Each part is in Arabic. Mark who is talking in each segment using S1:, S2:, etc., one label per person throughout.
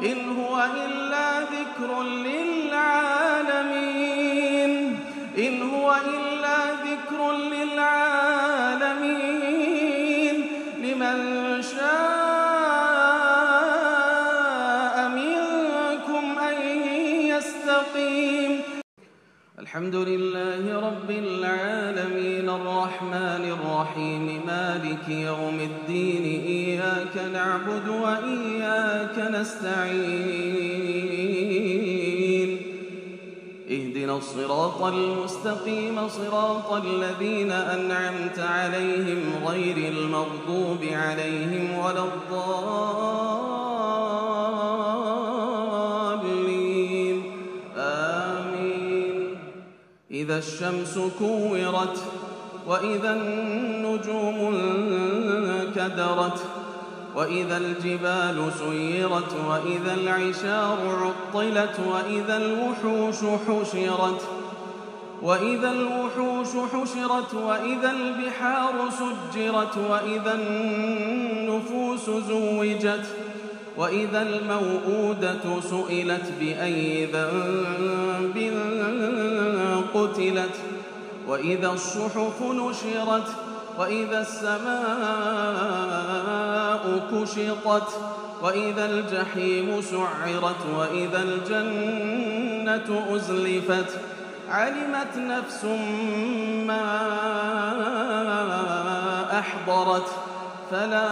S1: إن هو إلا ذكر للعالمين إن هو إلا ذكر للعالمين لمن شاء منكم أن يستقيم. الحمد لله رب العالمين الرحمن الرحيم مالك يوم الدين إياك نعبد وإياك نستعين اهدنا الصراط المستقيم صراط الذين أنعمت عليهم غير المغضوب عليهم ولا الضالين آمين. إذا الشمس كورت وإذا النجوم انكدرت وإذا الجبال سيرت وإذا العشار عطلت وإذا الوحوش حشرت وإذا البحار سجرت وإذا النفوس زوجت وإذا الموءودة سئلت بأي ذنب قتلت وإذا الصحف نشرت وإذا السماء كشطت وإذا الجحيم سعرت وإذا الجنة أزلفت علمت نفس ما أحضرت فلا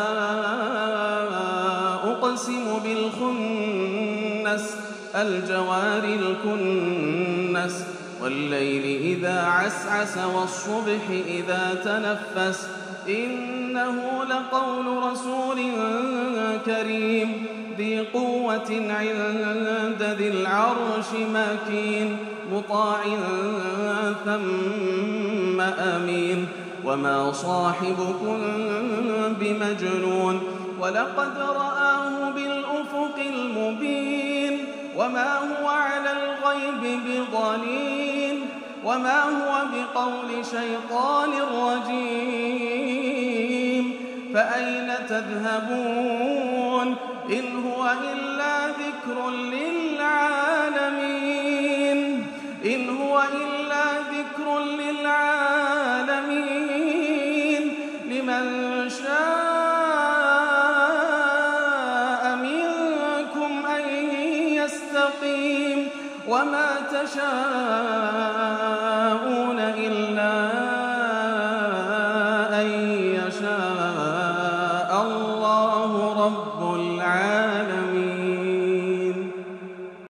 S1: أقسم بالخنس الجوار الكنس والليل إذا عسعس والصبح إذا تنفس إنه لقول رسول كريم ذي قوة عند ذي العرش مكين مطاع ثم أمين وما صاحبكم بمجنون ولقد رآه بالأفق المبين وما هو على الغيب بضنين وما هو بقول شيطان رجيم فأين تذهبون إن هو إلا ذكر للعالمين إن هو إلا ذكر للعالمين لمن شاء منكم أن يستقيم وما تشاءون إلا